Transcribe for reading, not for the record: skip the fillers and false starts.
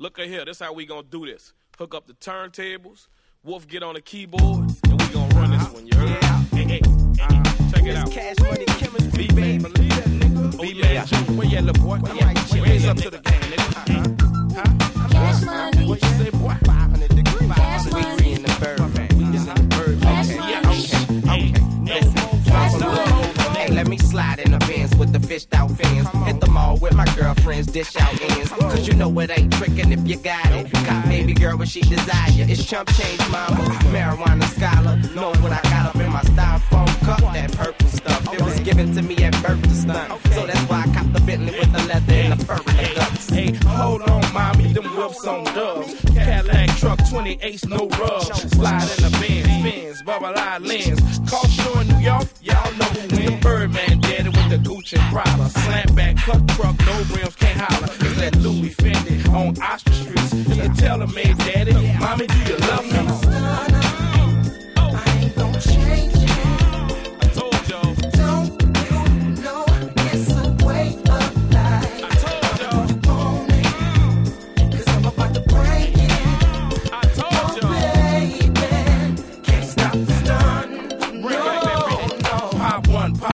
Look at here, this how we gonna do this. Hook up the turntables, Wolf get on the keyboard, and we gonna run this one, you heard? Yeah. Hey, check it out. Cash money chemistry, baby. Believe that, nigga. B-Man, where you at, little boy? Raise up to the game, nigga. Cash money. What you say, boy? 500 degrees. Cash 500 money. degree in the Birdman. We in the Birdman. Cash Okay, money. okay. Listen. Cash money. Hey, let me slide in the Benz with the fished out fans. Hit the mall with my girlfriends, dish out ends. Cause you know it ain't tricking if you got it. Got baby girl what she desire. It's chump change mama, marijuana scholar. Know what I got up in my styrofoam cup, that purple stuff. It was given to me at birth to stunt. So that's why I copped the Bentley with the leather and the fur and the guts. Hey, hold on, mommy, them whips on dubs. Cadillac truck, 28, no rubs. Slide in the Benz, bubble eye lens. Call show in New York, y'all know who win. Birdman daddy with the Gucci and Prada. Slant back, cut truck, no rims, can't holler. It's that Louis Fendi on Oxford Streets. It's a tailor-made daddy.